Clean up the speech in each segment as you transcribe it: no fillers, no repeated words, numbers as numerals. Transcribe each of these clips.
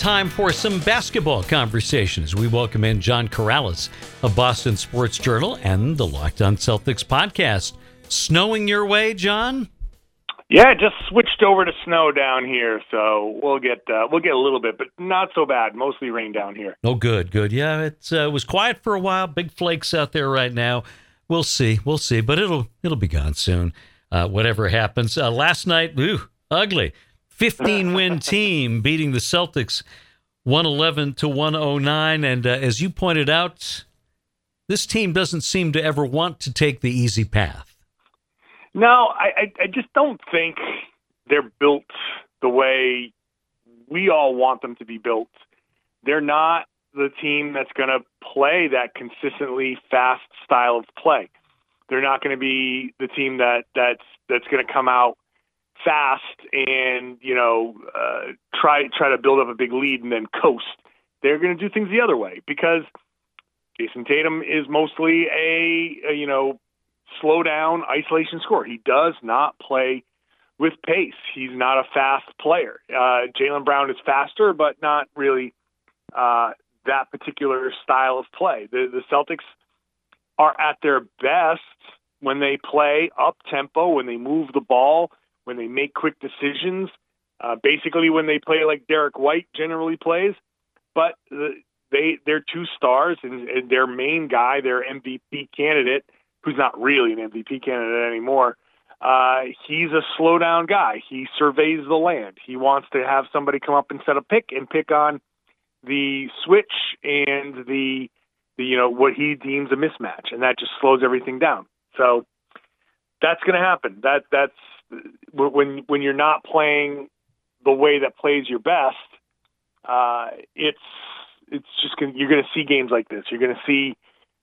time for some basketball conversations. We welcome in John Karalis of Boston Sports Journal and the Locked On Celtics podcast. Snowing your way, John? Yeah, just switched over to snow down here, so we'll get a little bit, but not so bad. Mostly rain down here. Oh, good. Yeah, it was quiet for a while. Big flakes out there right now. We'll see, but it'll be gone soon. Whatever happens. Last night, ugly. 15-win team beating the Celtics 111-109, and as you pointed out, this team doesn't seem to ever want to take the easy path. No, I just don't think they're built the way we all want them to be built. They're not the team that's going to play that consistently fast style of play. They're not going to be the team that's going to come out fast and try to build up a big lead and then coast. They're going to do things the other way because Jason Tatum is mostly a slow down isolation scorer. He does not play with pace. He's not a fast player. Jaylen Brown is faster, but not really that particular style of play. The Celtics are at their best when they play up tempo, when they move the ball, when they make quick decisions, basically when they play like Derek White generally plays. But they're two stars, and their main guy, their MVP candidate, who's not really an MVP candidate anymore, he's a slow-down guy. He surveys the land. He wants to have somebody come up and set a pick and pick on the switch and the what he deems a mismatch, and that just slows everything down. So that's going to happen. That's when you're not playing the way that plays your best. It's just you're going to see games like this. You're going to see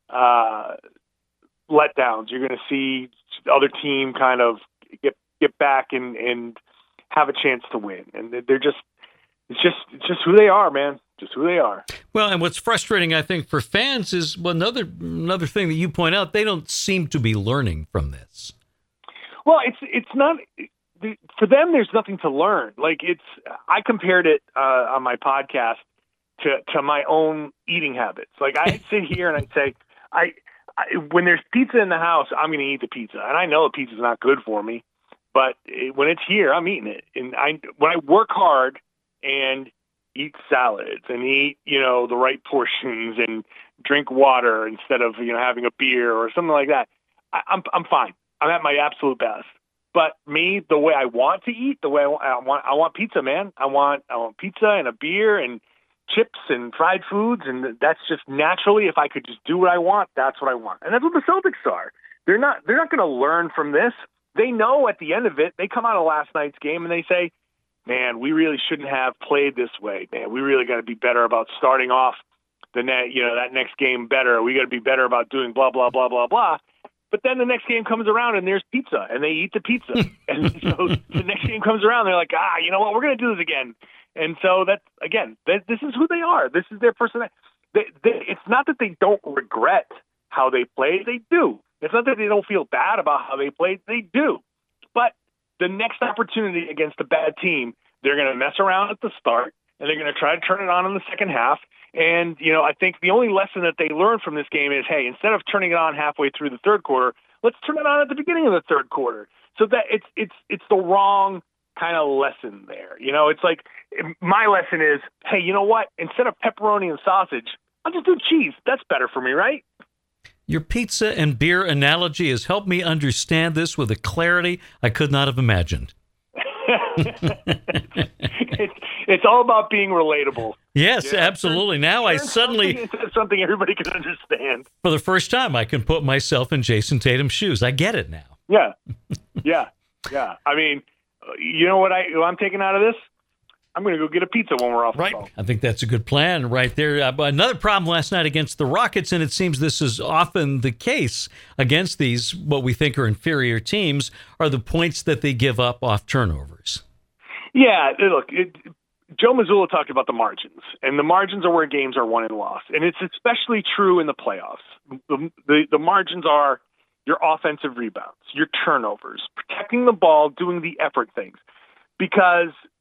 letdowns. You're going to see other team kind of get back and have a chance to win. And they're just it's just who they are, man. Just who they are. Well, and what's frustrating, I think, for fans is another thing that you point out. They don't seem to be learning from this. Well, it's not for them. There's nothing to learn. I compared it on my podcast to my own eating habits. Like I sit here and I say, when there's pizza in the house, I'm going to eat the pizza, and I know the pizza's not good for me, but when it's here, I'm eating it. And when I work hard and eat salads and eat the right portions and drink water instead of having a beer or something like that, I'm fine. I'm at my absolute best. But me, the way I want to eat, the way I want pizza, man. I want pizza and a beer and chips and fried foods, and that's just naturally, if I could just do what I want, that's what I want. And that's what the Celtics are. They're not going to learn from this. They know at the end of it, they come out of last night's game and they say, man, we really shouldn't have played this way. Man, we really got to be better about starting off that next game better. We got to be better about doing blah, blah, blah, blah, blah. But then the next game comes around and there's pizza, and they eat the pizza. And so the next game comes around, they're like, you know what, we're going to do this again. And so this is who they are. This is their personality. It's not that they don't regret how they played. They do. It's not that they don't feel bad about how they played. They do. But the next opportunity against a bad team, they're going to mess around at the start, and they're going to try to turn it on in the second half. And, I think the only lesson that they learned from this game is, hey, instead of turning it on halfway through the third quarter, let's turn it on at the beginning of the third quarter. So that it's the wrong kind of lesson there. It's like my lesson is, hey, you know what? Instead of pepperoni and sausage, I'll just do cheese. That's better for me, right? Your pizza and beer analogy has helped me understand this with a clarity I could not have imagined. It's all about being relatable. Yes, absolutely. Now I suddenly something everybody can understand. For the first time, I can put myself in Jason Tatum's shoes. I get it now. Yeah. I mean, you know what I'm taking out of this? I'm going to go get a pizza when we're off the phone. I think that's a good plan right there. Another problem last night against the Rockets, and it seems this is often the case against these, what we think are inferior teams, are the points that they give up off turnovers. Yeah, look, Joe Mazzulla talked about the margins, and the margins are where games are won and lost. And it's especially true in the playoffs. The margins are your offensive rebounds, your turnovers, protecting the ball, doing the effort things. Because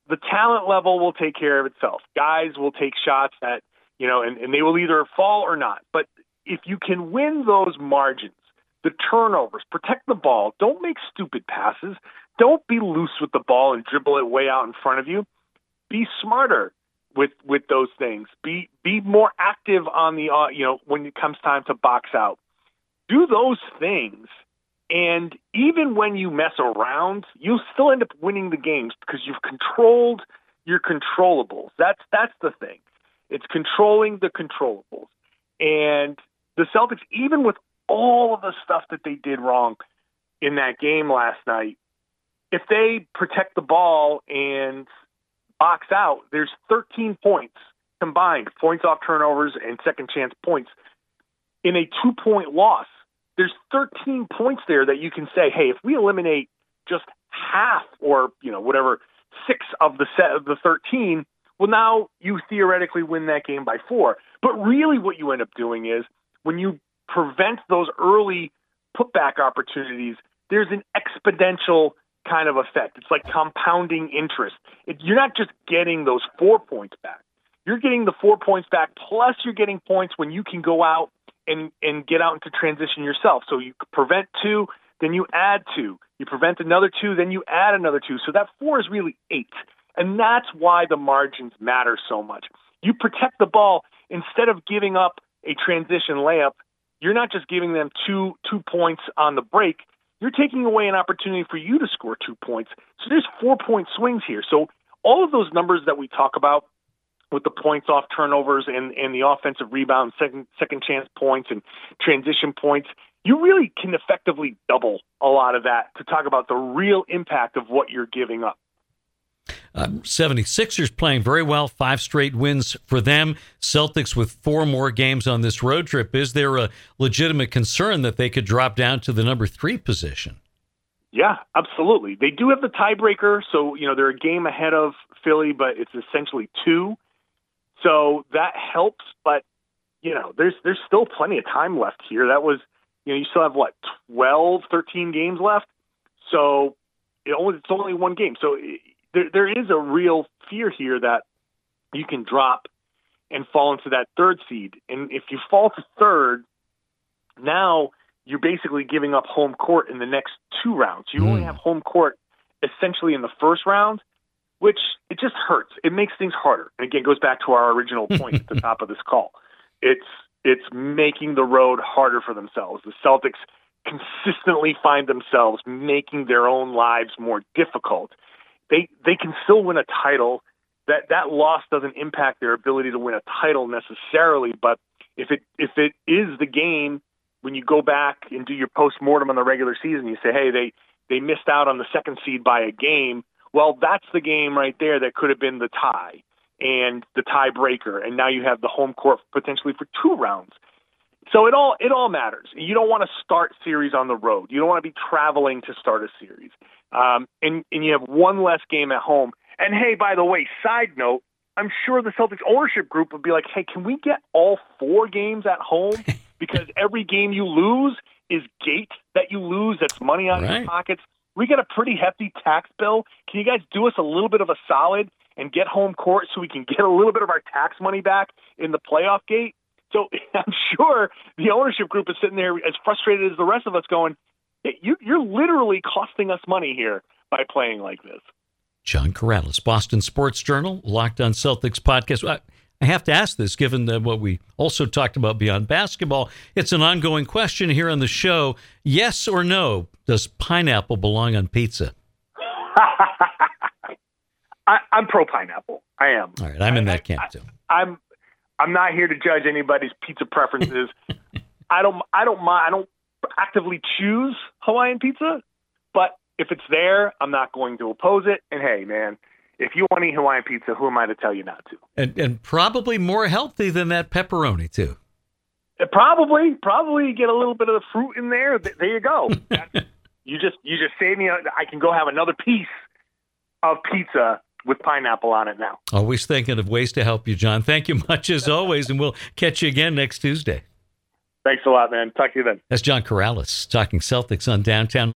the talent level will take care of itself. Guys will take shots that, and they will either fall or not. But if you can win those margins, the turnovers, protect the ball, don't make stupid passes, don't be loose with the ball and dribble it way out in front of you. Be smarter with those things. Be more active on the when it comes time to box out. Do those things, and even when you mess around, you'll still end up winning the games because you've controlled your controllables. That's the thing. It's controlling the controllables. And the Celtics, even with all of the stuff that they did wrong in that game last night, if they protect the ball and box out, there's 13 points combined, points off turnovers and second chance points in a 2-point loss. There's 13 points there that you can say, hey, if we eliminate just half or, whatever, 6 of the set of the 13, well, now you theoretically win that game by 4. But really what you end up doing is when you prevent those early putback opportunities, there's an exponential kind of effect. It's like compounding interest. You're not just getting those 4 points back. You're getting the 4 points back, plus you're getting points when you can go out and get out into transition yourself. So you prevent 2, then you add 2. You prevent another 2, then you add another 2. So that 4 is really 8. And that's why the margins matter so much. You protect the ball instead of giving up a transition layup. You're not just giving them two points on the break. You're taking away an opportunity for you to score 2 points. So there's 4-point swings here. So all of those numbers that we talk about with the points off turnovers and the offensive rebound, second chance points and transition points, you really can effectively double a lot of that to talk about the real impact of what you're giving up. 76ers playing very well, 5 straight wins for them. Celtics with 4 more games on this road trip. Is there a legitimate concern that they could drop down to the number 3 position? Yeah, absolutely. They do have the tiebreaker, so they're a game ahead of Philly, but it's essentially 2. So that helps, but there's still plenty of time left here. That was, you still have 12, 13 games left. So it's only 1 game. So there is a real fear here that you can drop and fall into that 3rd seed. And if you fall to 3rd, now you're basically giving up home court in the next 2 rounds. You only have home court essentially in the 1st round, which it just hurts. It makes things harder. And again, it goes back to our original point at the top of this call. It's making the road harder for themselves. The Celtics consistently find themselves making their own lives more difficult. They can still win a title. That loss doesn't impact their ability to win a title necessarily, but if it is the game, when you go back and do your postmortem on the regular season, you say, hey, they missed out on the 2nd seed by a game. Well, that's the game right there that could have been the tie and the tiebreaker, and now you have the home court potentially for 2 rounds. So it all matters. You don't want to start series on the road. You don't want to be traveling to start a series. And you have 1 less game at home. And hey, by the way, side note, I'm sure the Celtics ownership group would be like, hey, can we get all 4 games at home? Because every game you lose is gate that you lose. That's money out of your pockets. We get a pretty hefty tax bill. Can you guys do us a little bit of a solid and get home court so we can get a little bit of our tax money back in the playoff gate? So I'm sure the ownership group is sitting there as frustrated as the rest of us going, hey, you're literally costing us money here by playing like this. John Karalis, Boston Sports Journal, Locked on Celtics podcast. I have to ask this, given what we also talked about beyond basketball. It's an ongoing question here on the show. Yes or no, does pineapple belong on pizza? I'm pro pineapple. I am. All right, I'm in that camp too. I'm not here to judge anybody's pizza preferences. I don't mind. I don't actively choose Hawaiian pizza, but if it's there, I'm not going to oppose it. And hey, man, if you want to eat Hawaiian pizza, who am I to tell you not to? And probably more healthy than that pepperoni too. Probably get a little bit of the fruit in there. There you go. You just saved me. I can go have another piece of pizza with pineapple on it now. Always thinking of ways to help you, John. Thank you much as always, and we'll catch you again next Tuesday. Thanks a lot, man. Talk to you then. That's John Karalis talking Celtics on Downtown.